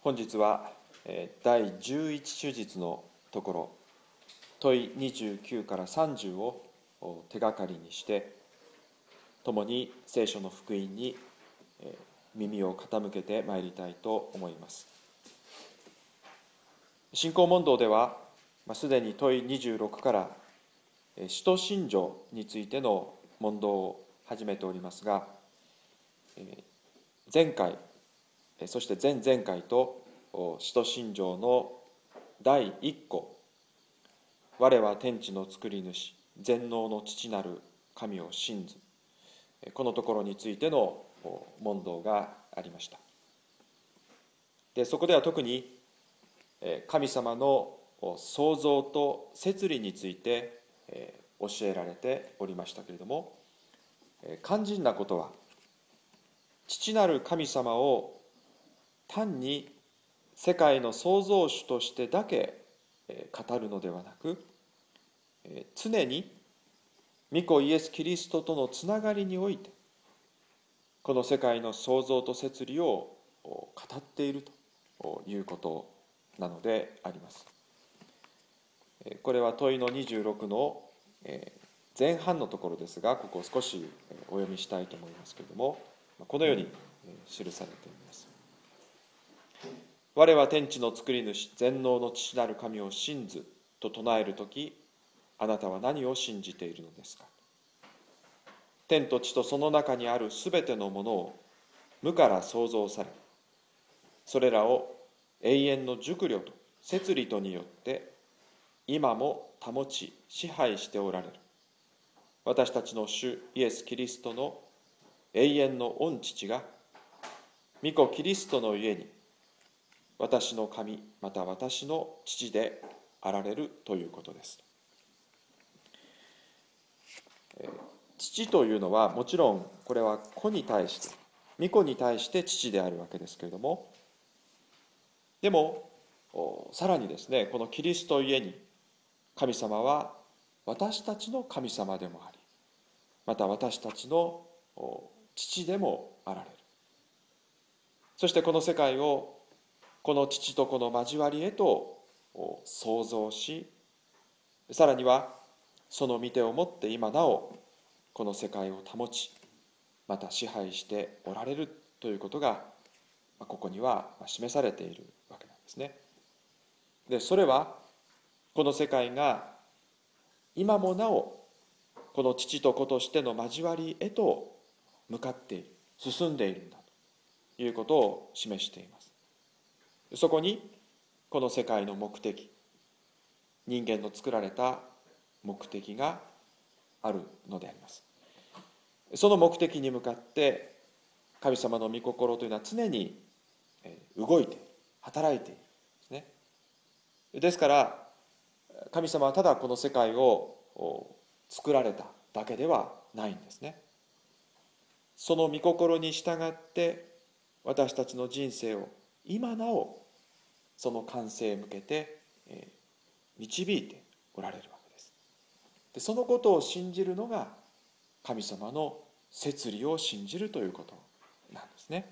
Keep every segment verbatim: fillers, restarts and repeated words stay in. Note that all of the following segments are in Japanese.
本日はだいじゅういち手術のところ、問いにじゅうきゅうからさんじゅうを手がかりにして、共に聖書の福音に耳を傾けてまいりたいと思います。信仰問答では、すでに問いにじゅうろくから使徒信条についての問答を始めておりますが、前回、そして前々回と使徒信条のだいいっこ、我は天地の作り主、全能の父なる神を信ず、このところについての問答がありました。で、そこでは特に神様の創造と摂理について教えられておりましたけれども、肝心なことは、父なる神様を単に世界の創造主としてだけ語るのではなく、常に御子イエス・キリストとのつながりにおいて、この世界の創造と摂理を語っているということなのであります。これは問いのにじゅうろくの前半のところですが、ここを少しお読みしたいと思いますけれども、このように記されています。我は天地の作り主、全能の父なる神を信ずと唱えるとき、あなたは何を信じているのですか。天と地とその中にあるすべてのものを無から創造され、それらを永遠の熟慮と摂理とによって今も保ち支配しておられる私たちの主イエス・キリストの永遠の御父が御子キリストのゆえに私の神また私の父であられるということです。父というのはもちろんこれは子に対して御子に対して父であるわけですけれども、でもさらにですね、このキリストゆえに神様は私たちの神様でもあり、また私たちの父でもあられる。そしてこの世界をこの父と子の交わりへと創造し、さらにはその御手をもって今なおこの世界を保ち、また支配しておられるということがここには示されているわけなんですね。で、それはこの世界が今もなおこの父と子としての交わりへと向かっている、進んでいるんだということを示しています。そこにこの世界の目的、人間の作られた目的があるのであります。その目的に向かって神様の御心というのは常に動いて働いているんですね。ですから神様はただこの世界を作られただけではないんですね。その御心に従って私たちの人生を今なおその完成へ向けて導いておられるわけです。で、そのことを信じるのが神様の摂理を信じるということなんですね。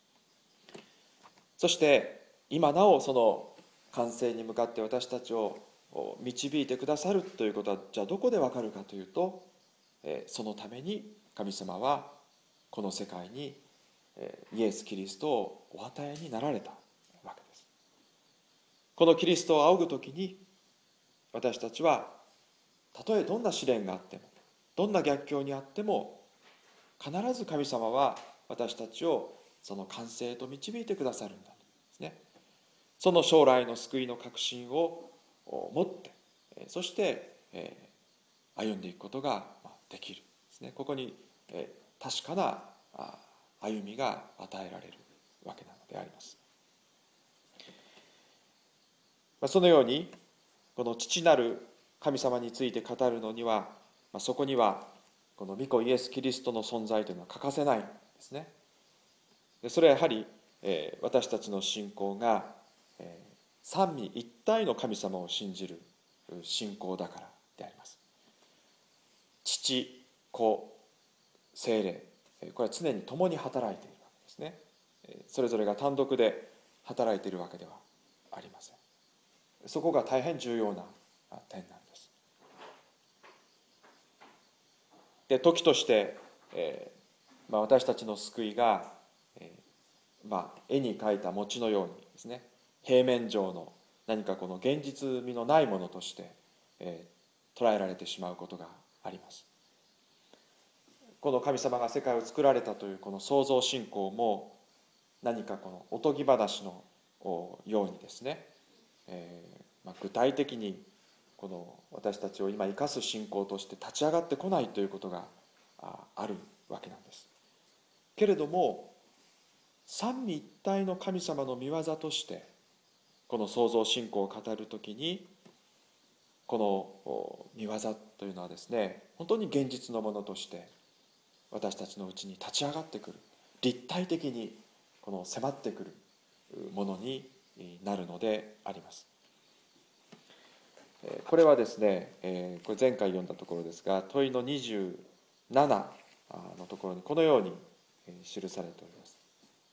そして今なおその完成に向かって私たちを導いてくださるということは、じゃあどこでわかるかというと、そのために神様はこの世界にイエス・キリストをお与えになられたわけです。このキリストを仰ぐときに私たちはたとえどんな試練があっても、どんな逆境にあっても、必ず神様は私たちをその完成と導いてくださるんだとですね。その将来の救いの確信を持って、そして歩んでいくことができるですね。ここに確かな歩みが与えられるわけなのであります。そのようにこの父なる神様について語るのには、そこにはこの御子イエス・キリストの存在というのは欠かせないんですね。で、それはやはり私たちの信仰が三位一体の神様を信じる信仰だからであります。父、子、聖霊、これは常に共に働いているわけですね。それぞれが単独で働いているわけではありません。そこが大変重要な点なんです。で、時として、えーまあ、私たちの救いが、えーまあ、絵に描いた餅のようにですね、平面上の何かこの現実味のないものとして、えー、捉えられてしまうことがあります。この神様が世界を作られたというこの創造信仰も何かこのおとぎ話のようにですね、えーまあ、具体的にこの私たちを今生かす信仰として立ち上がってこないということがあるわけなんです。けれども三位一体の神様の御業としてこの創造信仰を語るときに、この御業というのはですね、本当に現実のものとして私たちのうちに立ち上がってくる、立体的にこの迫ってくるものになるのであります。これはですね、これ前回読んだところですが、問いのにじゅうななのところにこのように記されております。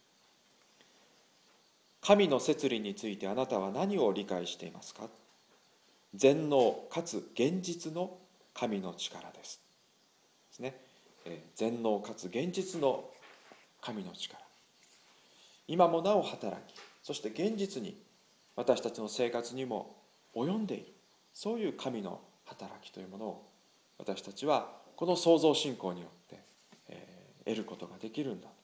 神の摂理についてあなたは何を理解していますか？全能かつ現実の神の力です。ですね。全能かつ現実の神の力。今もなお働き、そして現実に私たちの生活にも及んでいる。そういう神の働きというものを私たちはこの創造信仰によって、えー、得ることができるんだ。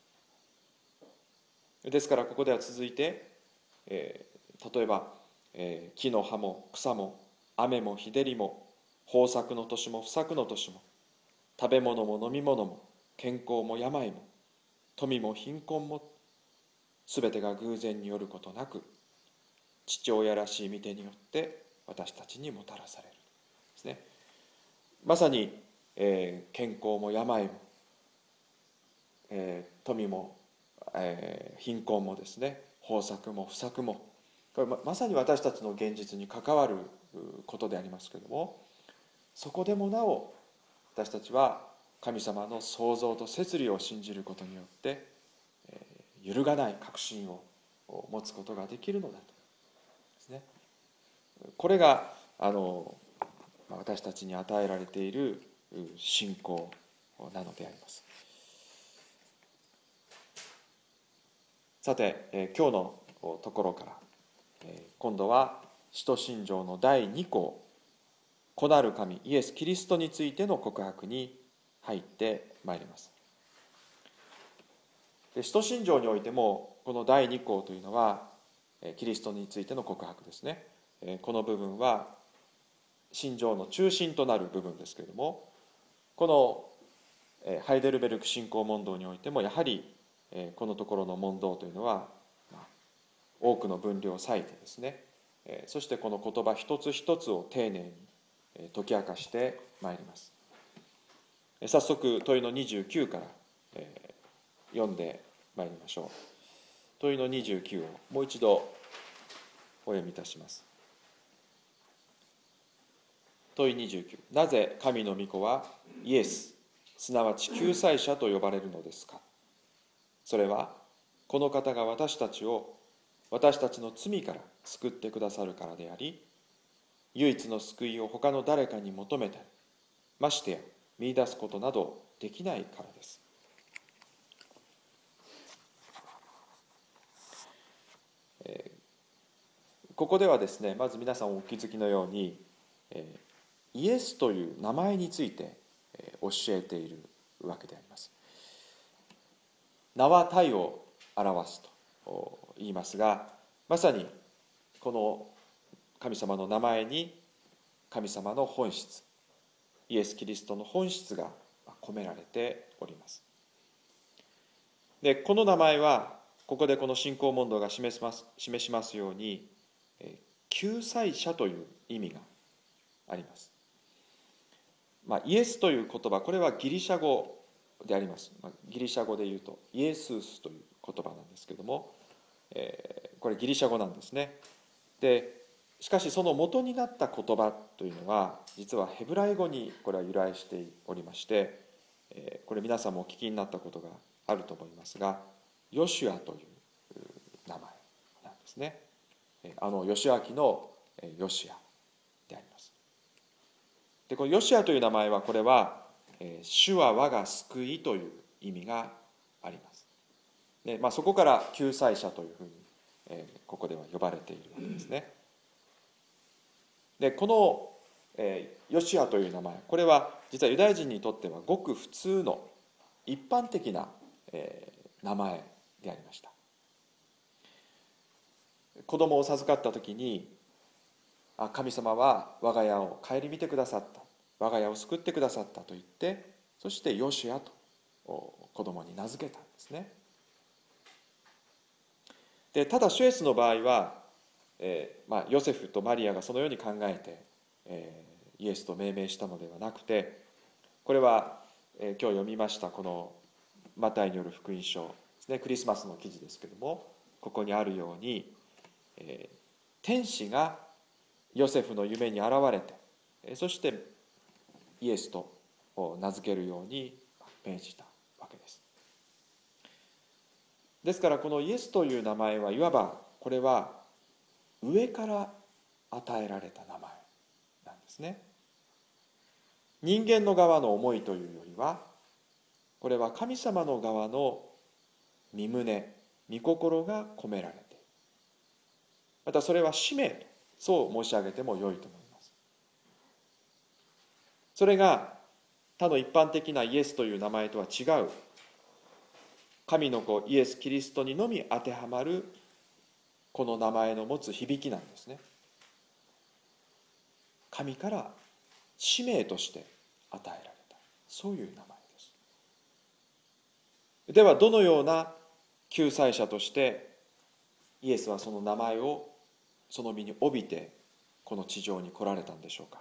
ですからここでは続いて、えー、例えば、えー、木の葉も草も雨も日照りも豊作の年も不作の年も食べ物も飲み物も健康も病も富も貧困もすべてが偶然によることなく父親らしい御手によって私たちにもたらされるですね。まさに、えー、健康も病も、えー、富も、えー、貧困もですね、豊作も不作も、これ ま, まさに私たちの現実に関わることでありますけれども、そこでもなお私たちは神様の創造と摂理を信じることによって、えー、揺るがない確信を持つことができるのだとですね。これがあの私たちに与えられている信仰なのであります。さて、えー、今日のところから、えー、今度は使徒信条のだいに項、子なる神イエス・キリストについての告白に入ってまいります。で、使徒信条においてもこのだいに項というのはキリストについての告白ですね。この部分は信条の中心となる部分ですけれども、このハイデルベルク信仰問答においてもやはりこのところの問答というのは多くの分量を割いてですね、そしてこの言葉一つ一つを丁寧に解き明かしてまいります。早速問いのにじゅうきゅうから読んでまいりましょう。問いのにじゅうきゅうをもう一度お読みいたします。問いにじゅうきゅう、なぜ神の御子はイエス、すなわち救済者と呼ばれるのですか？それはこの方が私たちを私たちの罪から救ってくださるからであり、唯一の救いを他の誰かに求めたり、ましてや見出すことなどできないからです。えー、ここではですね、まず皆さんお気づきのように、えー、イエスという名前について、えー、教えているわけであります。名は体を表すと言いますが、まさにこの神様の名前に神様の本質、イエス・キリストの本質が込められております。で、この名前はここでこの信仰問答が示します、示しますように救済者という意味があります。まあ、イエスという言葉、これはギリシャ語であります。まあ、ギリシャ語で言うとイエスースという言葉なんですけども、えー、これギリシャ語なんですね。でしかしその元になった言葉というのは実はヘブライ語にこれは由来しておりまして、えー、これ皆さんもお聞きになったことがあると思いますが、ヨシュアという名前なんです。 ですね。あのヨシア記のヨシアであります。でこのヨシアという名前は、これは主は我が救いという意味があります。で、まあ、そこから救済者というふうに、えー、ここでは呼ばれているわけですね。でこの、えー、ヨシアという名前、これは実はユダヤ人にとってはごく普通の一般的な、えー、名前でありました。子供を授かった時に、あ神様は我が家を顧みてくださった、我が家を救ってくださったと言って、そしてヨシアと子供に名付けたんですね。でただシュエスの場合は、えーまあ、ヨセフとマリアがそのように考えて、えー、イエスと命名したのではなくて、これは、えー、今日読みましたこのマタイによる福音書ですね、クリスマスの記事ですけども、ここにあるように、えー、天使がヨセフの夢に現れて、えー、そしてイエスと名付けるように命じたわけです。ですからこのイエスという名前はいわば、これは上から与えられた名前なんですね。人間の側の思いというよりは、これは神様の側の御胸、御心が込められている。またそれは使命と、そう申し上げても良いと思います。それが他の一般的なイエスという名前とは違う、神の子イエス・キリストにのみ当てはまるこの名前の持つ響きなんですね。神から使命として与えられた、そういう名前です。ではどのような救済者としてイエスはその名前をその身に帯びてこの地上に来られたんでしょうか。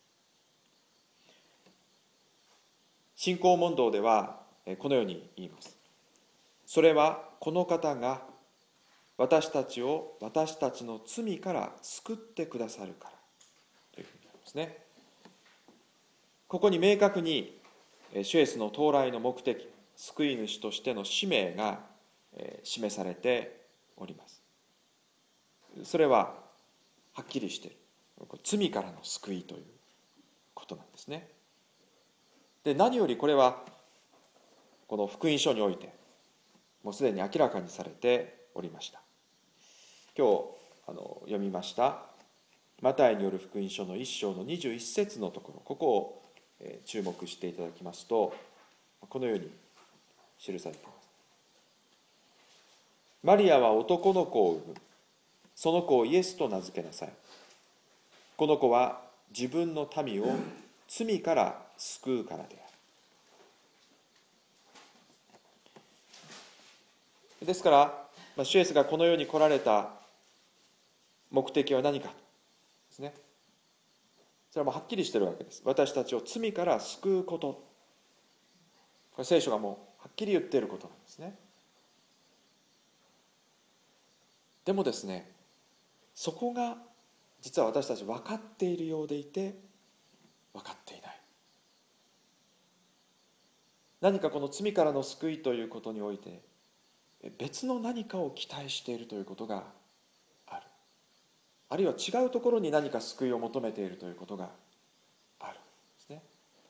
信仰問答ではこのように言います。それはこの方が私たちを私たちの罪から救ってくださるからというふうになりますね。ここに明確にシュエスの到来の目的、救い主としての使命が示されております。それははっきりしている、罪からの救いということなんですね。で何よりこれはこの福音書においてもうすでに明らかにされておりました。今日あの読みましたマタイによる福音書のいっ章のにじゅういっ節のところ、ここを注目していただきますと、このように記されています。マリアは男の子を産む。その子をイエスと名付けなさい。この子は自分の民を罪から救うからである。ですから、シュエスがこの世に来られた目的は何かですね。それはもうはっきりしているわけです。私たちを罪から救うこと。これ聖書がもうはっきり言っていることなんですね。でもですね、そこが実は私たち分かっているようでいて分かっていない。何かこの罪からの救いということにおいて別の何かを期待しているということがある。あるいは違うところに何か救いを求めているということがあるんですね。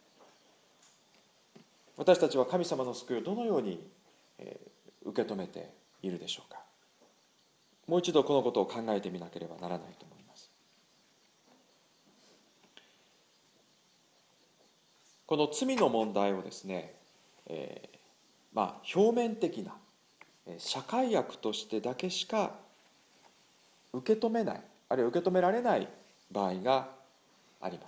私たちは神様の救いをどのように受け止めているでしょうか。もう一度このことを考えてみなければならないと思います。この罪の問題をですね、えー、まあ表面的な社会悪としてだけしか受け止めない、あるいは受け止められない場合があります。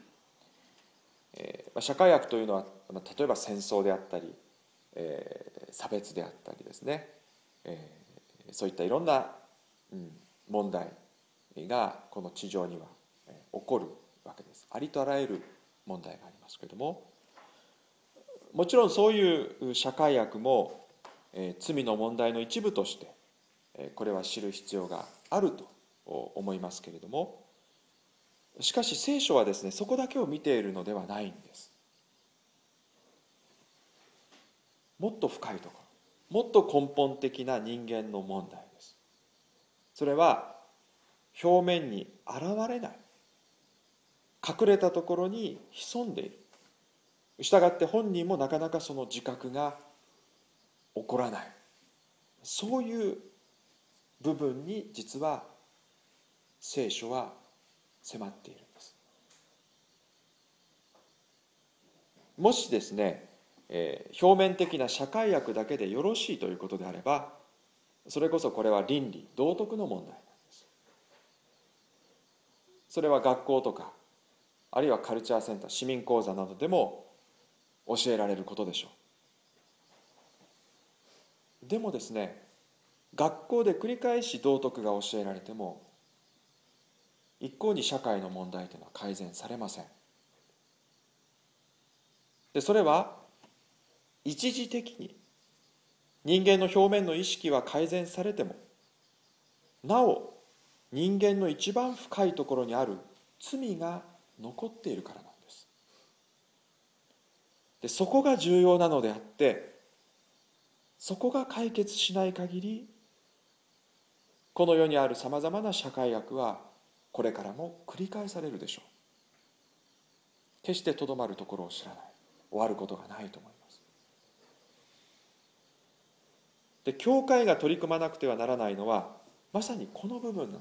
えー、社会悪というのは例えば戦争であったり、えー、差別であったりですね、えー、そういったいろんな、うん、問題がこの地上には起こるわけです。ありとあらゆる問題がありますけれども、もちろんそういう社会悪も、えー、罪の問題の一部としてこれは知る必要があると思いますけれども、しかし聖書はですね、そこだけを見ているのではないんです。もっと深いところ、もっと根本的な人間の問題です。 それは表面に現れない、隠れたところに潜んでいる。したがって本人もなかなかその自覚が起こらない、そういう部分に実は聖書は迫っているんです。もしですね、えー、表面的な社会学だけでよろしいということであれば、それこそこれは倫理道徳の問題なんです。それは学校とか、あるいはカルチャーセンター、市民講座などでも教えられることでしょう。でもですね、学校で繰り返し道徳が教えられても一向に社会の問題というのは改善されません。でそれは一時的に人間の表面の意識は改善されても、なお人間の一番深いところにある罪が残っているからなんです。でそこが重要なのであって、そこが解決しない限り、この世にあるさまざまな社会学はこれからも繰り返されるでしょう。決してとどまるところを知らない、終わることがないと思います。で教会が取り組まなくてはならないのはまさにこの部分なんです。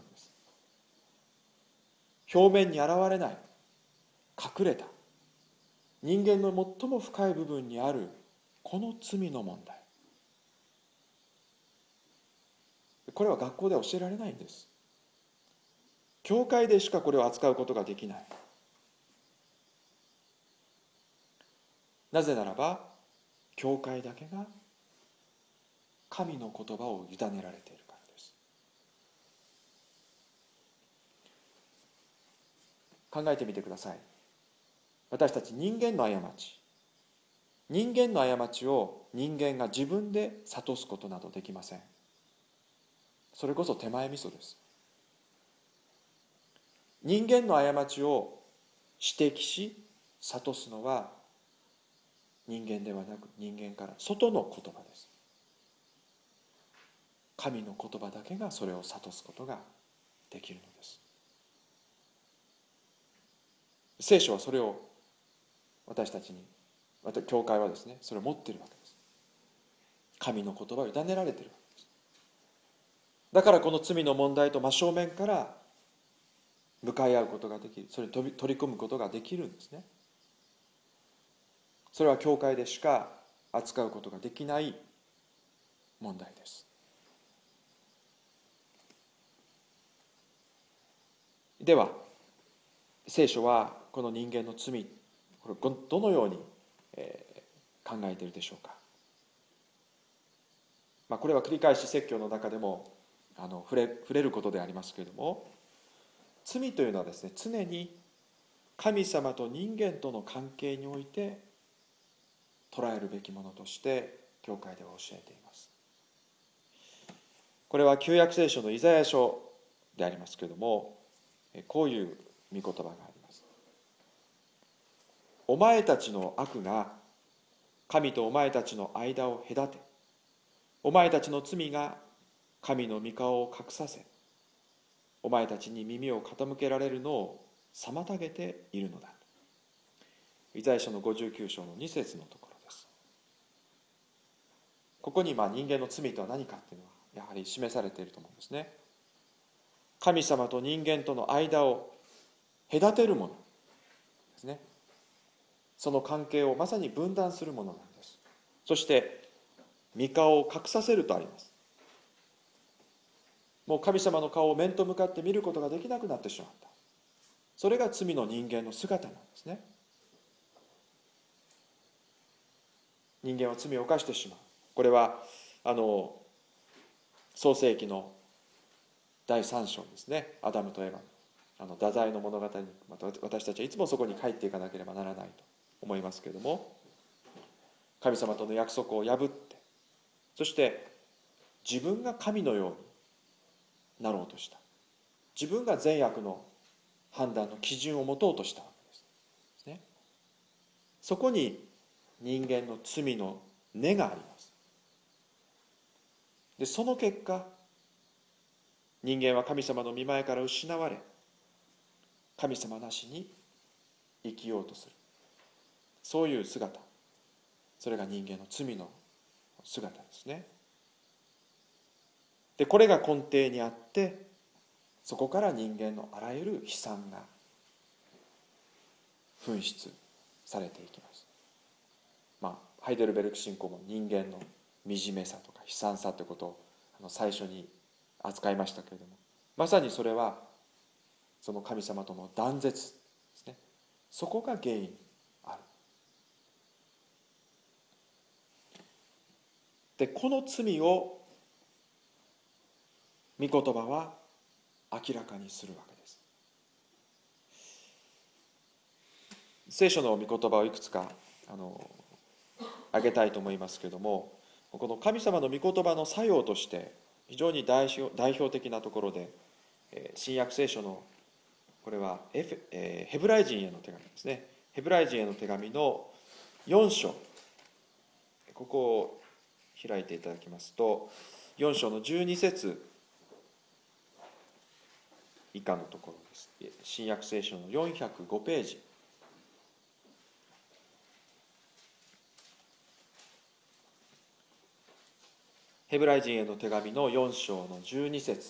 表面に現れない、隠れた人間の最も深い部分にあるこの罪の問題、これは学校では教えられないんです。教会でしかこれを扱うことができない。なぜならば教会だけが神の言葉を委ねられているからです。考えてみてください。私たち人間の過ち、人間の過ちを人間が自分で諭すことなどできません。それこそ手前味噌です。人間の過ちを指摘し諭すのは人間ではなく、人間から外の言葉です。神の言葉だけがそれを諭すことができるのです。聖書はそれを私たちに、教会はですね、それを持っているわけです。神の言葉を委ねられているわけです。だからこの罪の問題と真正面から向かい合うことができる、それに取り組むことができるんですね。それは教会でしか扱うことができない問題です。では聖書はこの人間の罪、これをどのように考えているでしょうか。まあ、これは繰り返し説教の中でもあの触れ、触れることでありますけれども、罪というのはですね、常に神様と人間との関係において捉えるべきものとして教会では教えています。これは旧約聖書のイザヤ書でありますけれども、こういう御言葉があります。お前たちの悪が神とお前たちの間を隔て、お前たちの罪が神の御顔を隠させ、お前たちに耳を傾けられるのを妨げているのだ。イザヤ書のごじゅうきゅう章のに節のところです。ここにまあ人間の罪とは何かというのはやはり示されていると思うんですね。神様と人間との間を隔てるものですね。その関係をまさに分断するものなんです。そして御顔を隠させるとあります。もう神様の顔を面と向かって見ることができなくなってしまった。それが罪の人間の姿なんですね。人間は罪を犯してしまう。これはあの創世記のだいさん章ですね。アダムとエバのあの太宰の物語にまた私たちはいつもそこに帰っていかなければならないと思いますけれども、神様との約束を破って、そして自分が神のようになろうとした。自分が善悪の判断の基準を持とうとしたわけですね。そこに人間の罪の根があります。でその結果、 人間は神様の御前から失われ、神様なしに生きようとする、そういう姿、それが人間の罪の姿ですね。でこれが根底にあって、そこから人間のあらゆる悲惨が噴出されていきます。まあ、ハイデルベルク信仰も人間の惨めさとか悲惨さということをあの最初に扱いましたけれども、まさにそれはその神様との断絶ですね。そこが原因にある。でこの罪を御言葉は明らかにするわけです。聖書の御言葉をいくつかあの挙げたいと思いますけれども、この神様の御言葉の作用として非常に代表、代表的なところで、新約聖書のこれはエフ、えー、ヘブライ人への手紙ですね。ヘブライ人への手紙のよん章、ここを開いていただきますと、よん章のじゅうに節以下のところです。新約聖書のよんひゃくごページ。ヘブライ人への手紙のよん章のじゅうに節。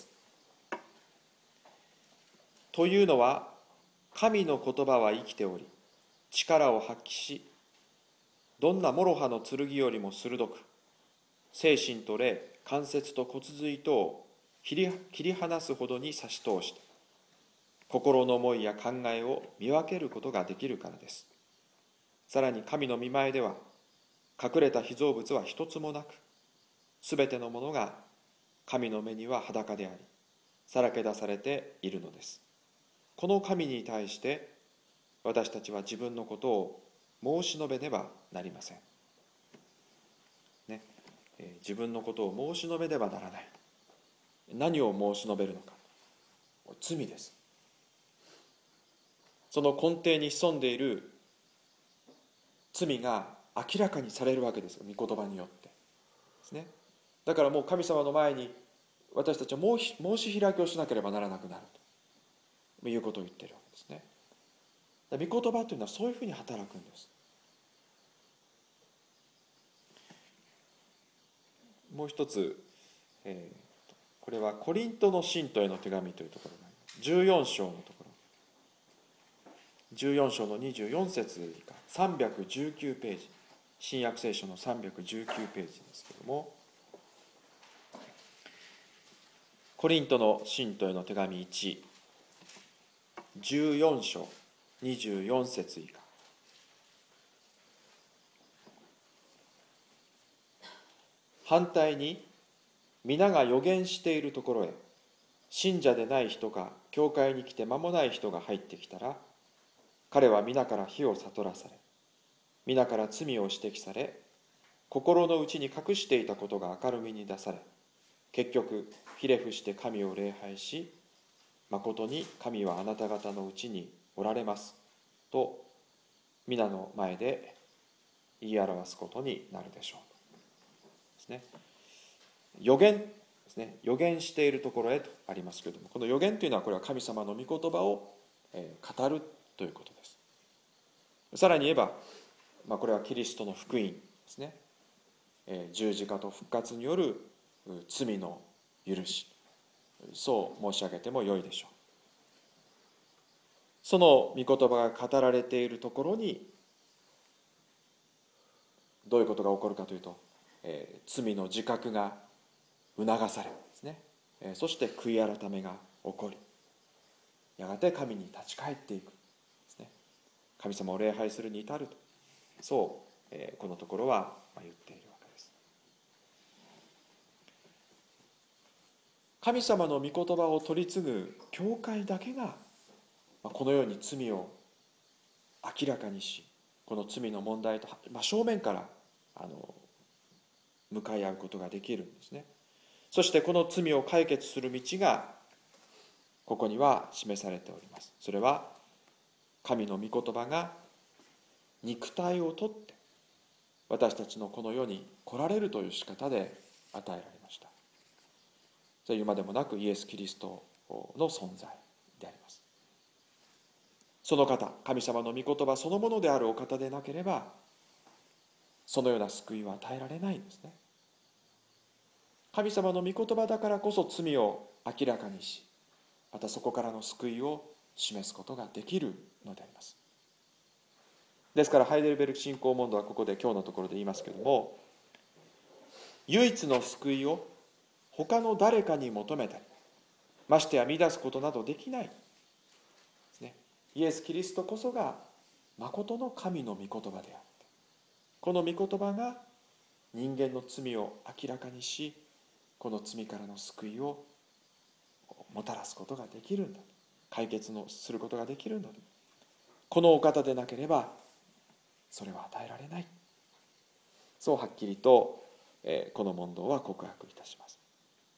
というのは、神の言葉は生きており、力を発揮し、どんな諸刃の剣よりも鋭く、精神と霊、関節と骨髄とを切り、切り離すほどに差し通して、心の思いや考えを見分けることができるからです。さらに神の御前では、隠れた被造物は一つもなく、すべてのものが神の目には裸であり、さらけ出されているのです。この神に対して私たちは自分のことを申し述べねばなりません、ねえー、自分のことを申し述べねばならない。何を申し述べるのか。罪です。その根底に潜んでいる罪が明らかにされるわけですよ、御言葉によってですね。だからもう神様の前に私たちは申し申し開きをしなければならなくなるということを言っているわけですね。御言葉というのはそういうふうに働くんです。もう一つ、えー、これはコリントの信徒への手紙というところがじゅうよん章のところ、じゅうよん章のにじゅうよん節以下、さんびゃくじゅうきゅうページ、新約聖書のさんびゃくじゅうきゅうページですけれども、コリントの信徒への手紙いち、じゅうよん章にじゅうよん節以下。反対に皆が預言しているところへ信者でない人か教会に来て間もない人が入ってきたら、彼は皆から火を悟らされ、皆から罪を指摘され、心の内に隠していたことが明るみに出され、結局ひれ伏して神を礼拝し、まことに神はあなた方のうちにおられますと皆の前で言い表すことになるでしょうですね。預言ですね。預言しているところへとありますけれども、この預言というのはこれは神様の御言葉を語るということです。さらに言えば、まあ、これはキリストの福音ですね。十字架と復活による罪の許し、そう申し上げてもよいでしょう。その御言葉が語られているところにどういうことが起こるかというと、えー、罪の自覚が促されるんですね、えー、そして悔い改めが起こり、やがて神に立ち返っていくですね。神様を礼拝するに至ると、そう、えー、このところは言っているわけです。神様の御言葉を取り次ぐ教会だけがこのように罪を明らかにし、この罪の問題と真正面からあの向かい合うことができるんですね。そしてこの罪を解決する道がここには示されております。それは神の御言葉が肉体をとって私たちのこの世に来られるという仕方で与えられました。 それは言うまでもなくイエス・キリストの存在であります。その方、神様の御言葉そのものであるお方でなければ、そのような救いは与えられないんですね。神様の御言葉だからこそ罪を明らかにし、またそこからの救いを示すことができるのであります。ですからハイデルベルク信仰問答はここで今日のところで言いますけれども、唯一の救いを他の誰かに求めたり、ましてや見出すことなどできないですね。イエス・キリストこそが誠の神の御言葉であって、この御言葉が人間の罪を明らかにし、この罪からの救いをもたらすことができるんだ、解決のすることができるんだ。このお方でなければそれは与えられない、そうはっきりと、えー、この問答は告白いたします。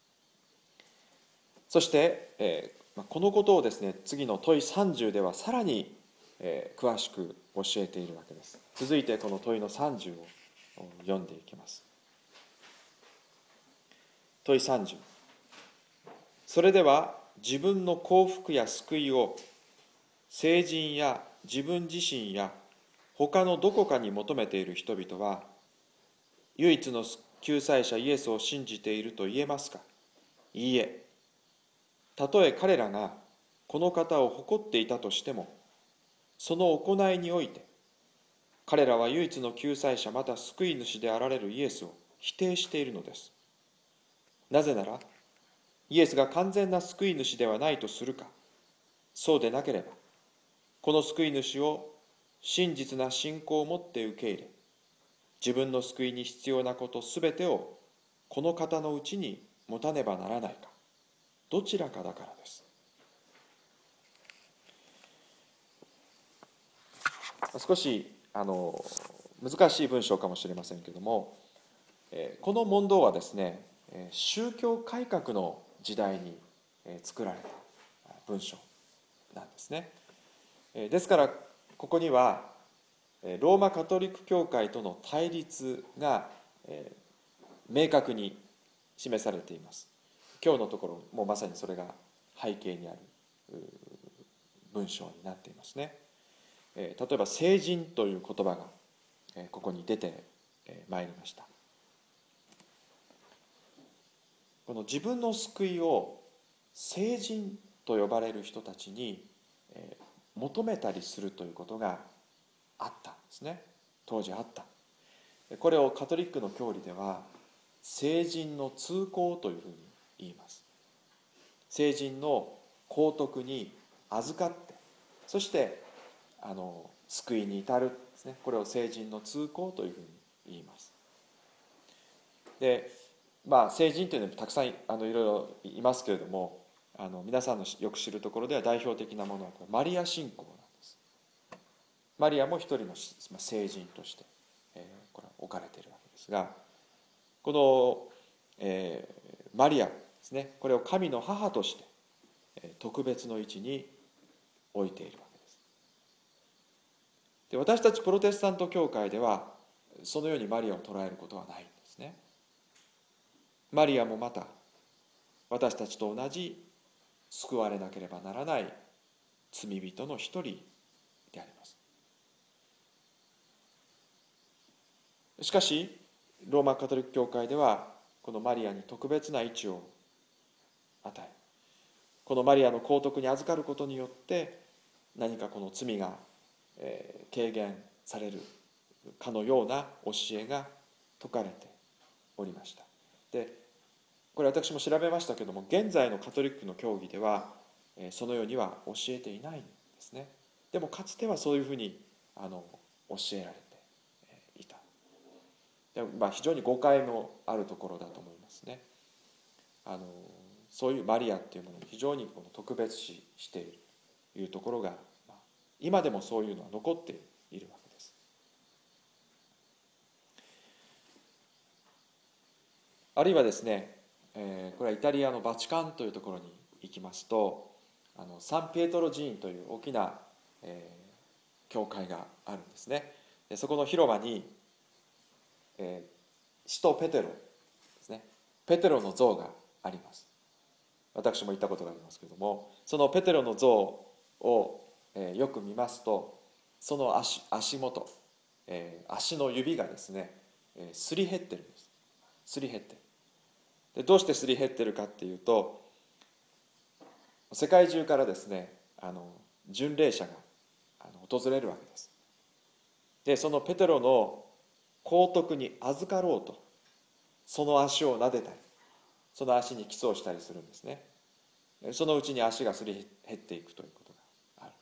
そして、えー、このことをですね、次の問いさんじゅうではさらに、えー、詳しく教えているわけです。続いてこの問いのさんじゅうを読んでいきます。問いさんじゅう。それでは自分の幸福や救いを聖人や自分自身や他のどこかに求めている人々は、唯一の救済者イエスを信じていると言えますか？いいえ。たとえ彼らがこの方を誇っていたとしても、その行いにおいて彼らは唯一の救済者また救い主であられるイエスを否定しているのです。なぜならイエスが完全な救い主ではないとするか、そうでなければこの救い主を真実な信仰を持って受け入れ、自分の救いに必要なことすべてをこの方のうちに持たねばならないか、どちらかだからです。少しあの難しい文章かもしれませんけれども、この問答はですね、宗教改革の時代に作られた文章なんですね。ですからここにはローマカトリック教会との対立が明確に示されています。今日のところもまさにそれが背景にある文章になっていますね。例えば聖人という言葉がここに出てまいりました。この自分の救いを聖人と呼ばれる人たちに求めたりするということがあったんですね。当時あった。これをカトリックの教理では聖人の通行というふうに言います。聖人の皇徳に預かって、そしてあの救いに至るですね。これを聖人の通行というふうに言います。で、まあ聖人というのはたくさんあのいろいろいますけれども、あの皆さんのよく知るところでは代表的なものはマリア信仰なんです。マリアも一人の聖人として、えー、これは置かれているわけですが、この、えー、マリアですね、これを神の母として、えー、特別の位置に置いているわけです。で、私たちプロテスタント教会ではそのようにマリアを捉えることはないんですね。マリアもまた私たちと同じ救われなければならない罪人の一人であります。しかしローマカトリック教会ではこのマリアに特別な位置を与え、このマリアの皇徳に預かることによって何かこの罪が、えー、軽減されるかのような教えが説かれておりました。で、これ私も調べましたけれども、現在のカトリックの教義では、えー、そのようには教えていないんですね。でもかつてはそういうふうにあの教えられていた。でもまあ非常に誤解のあるところだと思いますね。あのそういうマリアっていうものを非常にこの特別視しているというところが、まあ、今でもそういうのは残っているわけです。あるいはですね、えー、これはイタリアのバチカンというところに行きますと、あのサンピエトロ寺院という大きな、えー、教会があるんですね。でそこの広場に、えー、使徒ペテロですね、ペテロの像があります。 私も行ったことがありますけれども、そのペテロの像を、えーよく見ますと、その 足, 足元、えー足の指がですね、えーすり減ってるんです。すり減ってる。でどうしてすり減ってるかっていうと、世界中からですね、あの巡礼者があの訪れるわけです。でそのペテロの高徳に預かろうと、その足を撫でたり、その足にキスをしたりするんですね。そのうちに足がすり減っていくということがある。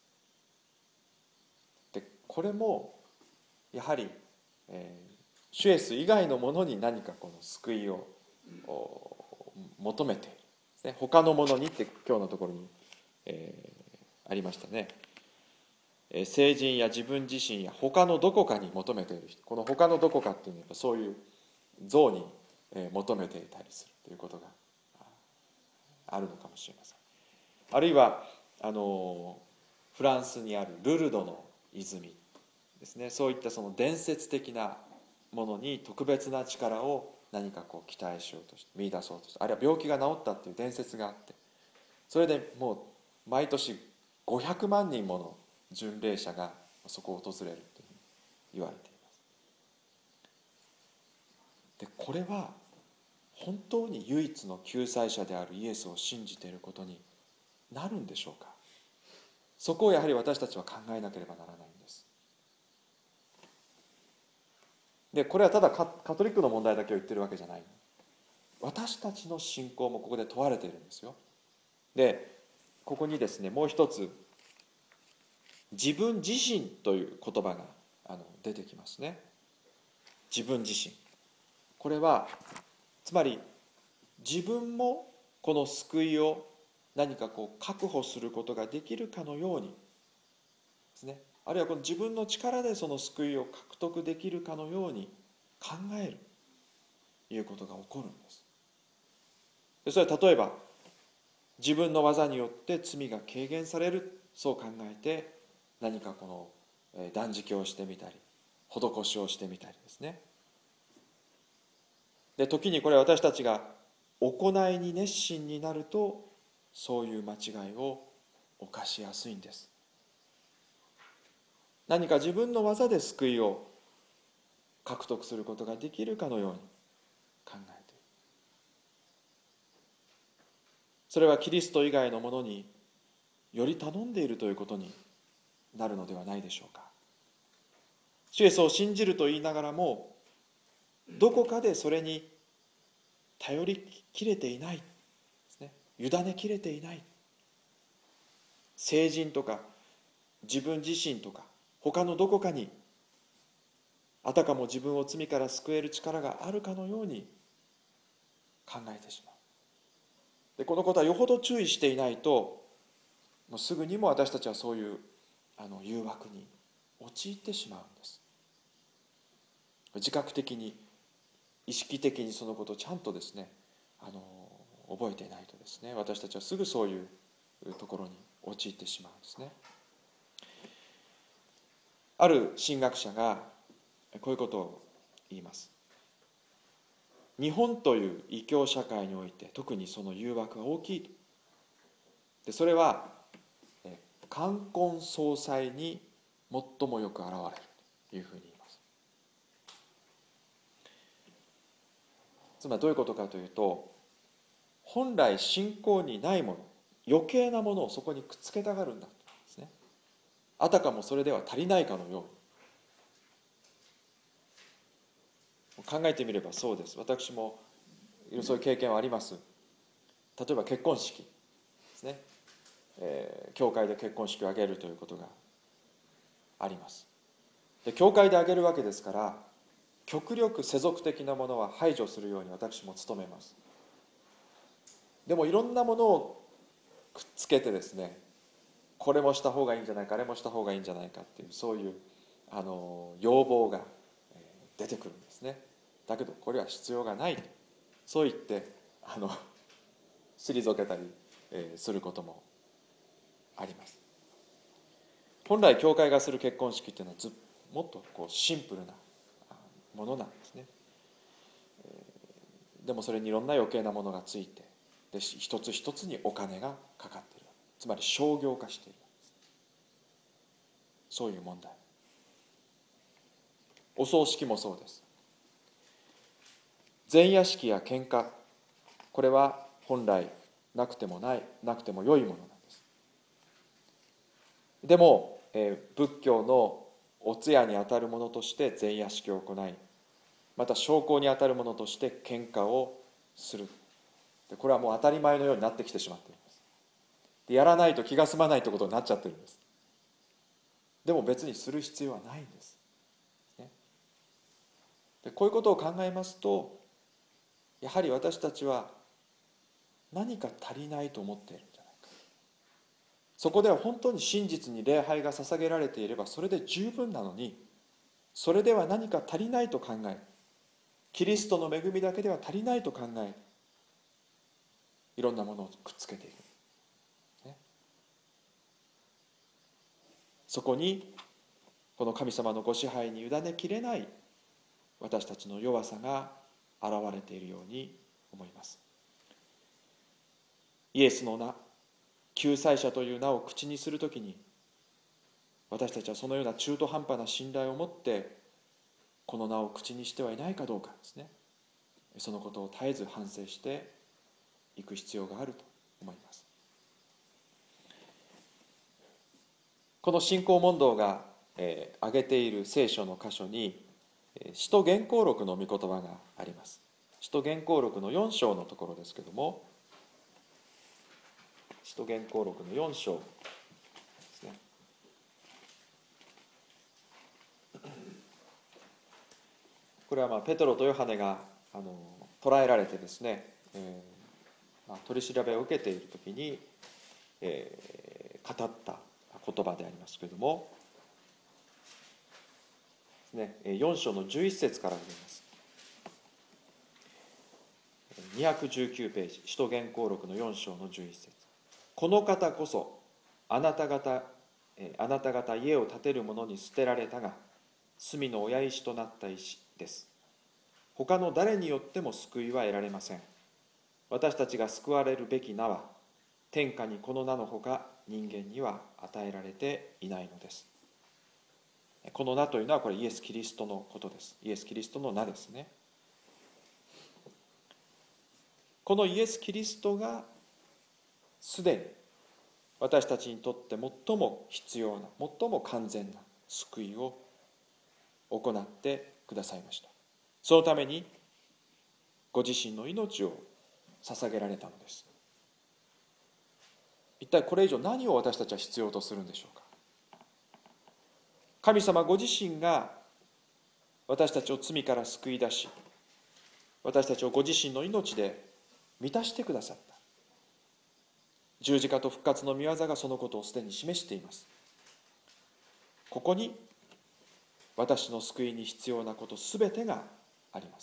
でこれもやはり、えー、主イエス以外のものに何かこの救いを求めているですね。他のものにって今日のところに、えー、ありましたね。聖人や自分自身や他のどこかに求めている人、この他のどこかっていうのはそういう像に求めていたりするということがあるのかもしれません。あるいはあのフランスにあるルルドの泉ですね、そういったその伝説的なものに特別な力を何かこう期待しようとして見出そうとして、あるいは病気が治ったっていう伝説があって、それでもう毎年ごひゃくまんにんもの巡礼者がそこを訪れるというふうに言われています。でこれは本当に唯一の救済者であるイエスを信じていることになるんでしょうか。そこをやはり私たちは考えなければならないんです。でこれはただカトリックの問題だけを言ってるわけじゃない。私たちの信仰もここで問われているんですよ。でここにですね、もう一つ自分自身という言葉があの出てきますね。自分自身、これはつまり自分もこの救いを何かこう確保することができるかのようにですね、あるいはこの自分の力でその救いを獲得できるかのように考えるということが起こるんです。でそれは例えば自分の技によって罪が軽減される、そう考えて何かこの断食をしてみたり施しをしてみたりですね。で時にこれは私たちが行いに熱心になるとそういう間違いを犯しやすいんです。何か自分の技で救いを獲得することができるかのように考えている。それはキリスト以外のものにより頼んでいるということになるのではないでしょうか。主イエスを信じると言いながらもどこかでそれに頼りきれていないですね、委ねきれていない、聖人とか自分自身とか他のどこかにあたかも自分を罪から救える力があるかのように考えてしまう。でこのことはよほど注意していないともうすぐにも私たちはそういうあの誘惑に陥ってしまうんです。自覚的に意識的にそのことをちゃんとですねあの覚えていないとですね、私たちはすぐそういうところに陥ってしまうんですね。ある神学者がこういうことを言います。日本という異教社会において特にその誘惑が大きい。でそれは冠婚葬祭に最もよく現れるというふうに言います。つまりどういうことかというと、本来信仰にないもの、余計なものをそこにくっつけたがるんだとですね。あたかもそれでは足りないかのように。考えてみればそうです。私もそういう経験はあります。例えば結婚式ですね、えー、教会で結婚式を挙げるということがあります。で教会で挙げるわけですから極力世俗的なものは排除するように私も努めます。でもいろんなものをくっつけてですね、これもした方がいいんじゃないか、あれもした方がいいんじゃないかっていうそういうあの要望が出てくるんですね。だけどこれは必要がないとそう言ってあの退けたり、えー、することもあります。本来教会がする結婚式っていうのはずもっとこうシンプルなものなんですね。でもそれにいろんな余計なものがついてで一つ一つにお金がかかっている、つまり商業化している、そういう問題。お葬式もそうです。前夜式や献花、これは本来なくてもない、なくても良いものなんです。でも、えー、仏教のお通夜にあたるものとして前夜式を行い、また焼香にあたるものとして献花をする。でこれはもう当たり前のようになってきてしまっています。でやらないと気が済まないということになっちゃってるんです。でも別にする必要はないんです。ね、でこういうことを考えますと、やはり私たちは何か足りないと思っているんじゃないか。そこでは本当に真実に礼拝が捧げられていればそれで十分なのに、それでは何か足りないと考え、キリストの恵みだけでは足りないと考え、いろんなものをくっつけている、ね、そこにこの神様のご支配に委ねきれない私たちの弱さが現れているように思います。イエスの名、救済者という名を口にするときに、私たちはそのような中途半端な信頼を持ってこの名を口にしてはいないかどうかですね、そのことを絶えず反省していく必要があると思います。この信仰問答が、えー、挙げている聖書の箇所に、使徒言行録の御言葉があります。使徒言行録のよん章のところですけれども、使徒言行録のよん章ですね。これはまあペトロとヨハネがあの捕らえられてですね、えーまあ、取り調べを受けているときに、えー、語った言葉でありますけれども、ね、よん章のじゅういち節から読みます。にひゃくじゅうきゅうページ、使徒言行録のよん章のじゅういち節。この方こそあなた方あなた方家を建てる者に捨てられたが隅の親石となった石です。他の誰によっても救いは得られません。私たちが救われるべき名は天下にこの名のほか人間には与えられていないのです。この名というのはこれイエス・キリストのことです。イエス・キリストの名ですね。このイエス・キリストがすでに私たちにとって最も必要な、最も完全な救いを行ってくださいました。そのためにご自身の命を捧げられたのです。一体これ以上何を私たちは必要とするんでしょうか。神様ご自身が私たちを罪から救い出し、私たちをご自身の命で満たしてくださった。十字架と復活の御業がそのことをすでに示しています。ここに私の救いに必要なことすべてがあります。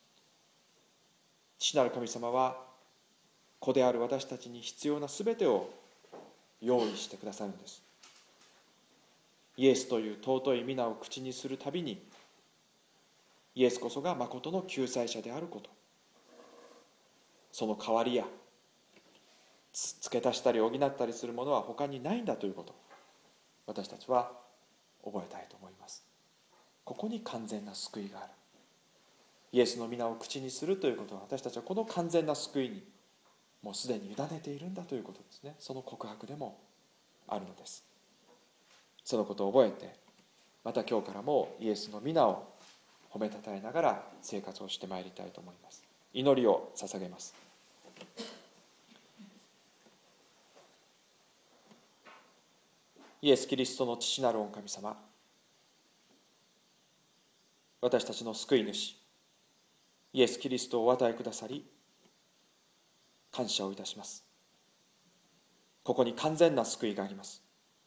父なる神様は子である私たちに必要なすべてを用意してくださるんです。イエスという尊い皆を口にするたびに、イエスこそが誠の救済者であること、その代わりや付け足したり補ったりするものは他にないんだということ、私たちは覚えたいと思います。ここに完全な救いがある。イエスの皆を口にするということは、私たちはこの完全な救いにもうすでに委ねているんだということですね。その告白でもあるのです。そのことを覚えて、また今日からもイエスの皆を褒めたたえながら生活をしてまいりたいと思います。祈りを捧げます。イエス・キリストの父なる御神様、私たちの救い主イエス・キリストをお与えくださり感謝をいたします。ここに完全な救いがあります。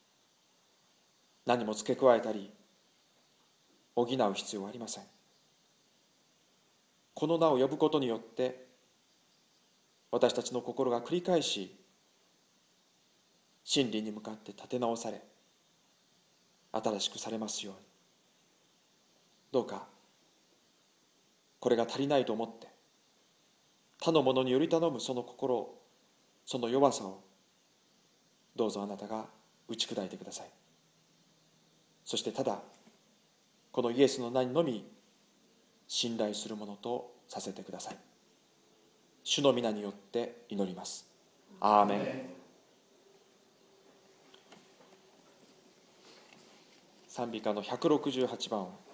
何も付け加えたり補う必要はありません。この名を呼ぶことによって私たちの心が繰り返し真理に向かって立て直され新しくされますように、どうかこれが足りないと思って他の者により頼むその心をその弱さをどうぞあなたが打ち砕いてください。そしてただこのイエスの名にのみ信頼するものとさせてください。主の皆によって祈ります。アーメン。賛美歌のひゃくろくじゅうはちばんを